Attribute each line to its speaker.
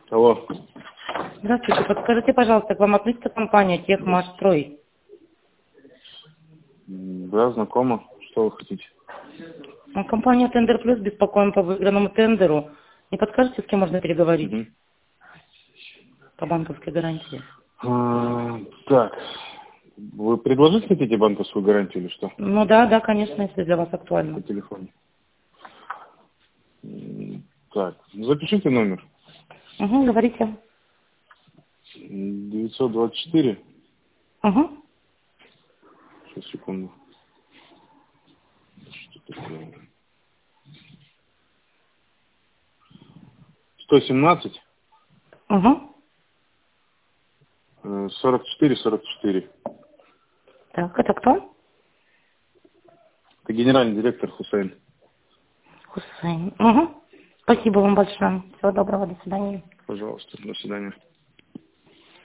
Speaker 1: Алло.
Speaker 2: Здравствуйте, подскажите, пожалуйста, к вам относится компания Техмашстрой?
Speaker 1: Да, знакомо. Что вы хотите?
Speaker 2: Компания Тендер Плюс, беспокоим по выигранному тендеру. Не подскажете, с кем можно переговорить
Speaker 1: Угу.
Speaker 2: по банковской гарантии?
Speaker 1: Так, вы предложить хотите банковскую гарантию или что?
Speaker 2: Ну да, конечно, если для вас
Speaker 1: По
Speaker 2: актуально.
Speaker 1: телефону. Так, запишите номер.
Speaker 2: Угу, говорите.
Speaker 1: 924.
Speaker 2: Угу.
Speaker 1: Сейчас, секунду. Что такое? 117
Speaker 2: Угу.
Speaker 1: 44 44.
Speaker 2: Так, это кто?
Speaker 1: Это генеральный директор Хусейн.
Speaker 2: Хусейн. Угу. Спасибо вам большое. Всего доброго, до свидания.
Speaker 1: Пожалуйста, до свидания.